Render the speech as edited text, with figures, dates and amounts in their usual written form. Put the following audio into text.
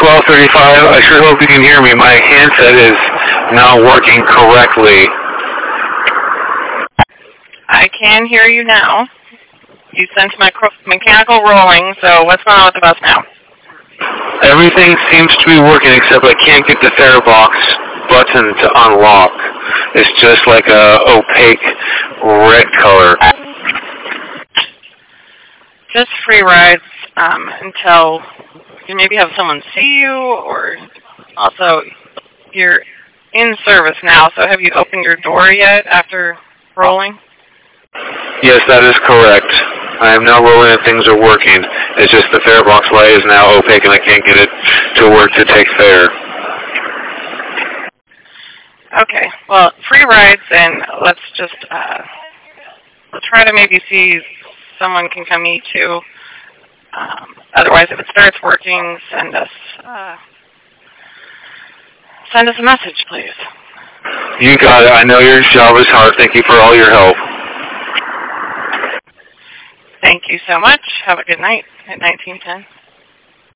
1235. I sure hope you can hear me. My handset is now working correctly. I can hear you now. You sent my mechanical rolling, so what's going on with the bus now? Everything seems to be working except I can't get the Farebox button to unlock. It's just like a opaque red color. Just free rides until you maybe have someone see you, or also you're in service now, so have you opened your door yet after rolling? Yes, that is correct. I am now rolling and things are working. It's just the Farebox light is now opaque and I can't get it to work to take fare. Okay, well, free rides, and let's just try to maybe see if someone can come meet you. Otherwise, if it starts working, send us a message, please. You got it. I know your job is hard. Thank you for all your help. Thank you so much. Have a good night at 1910.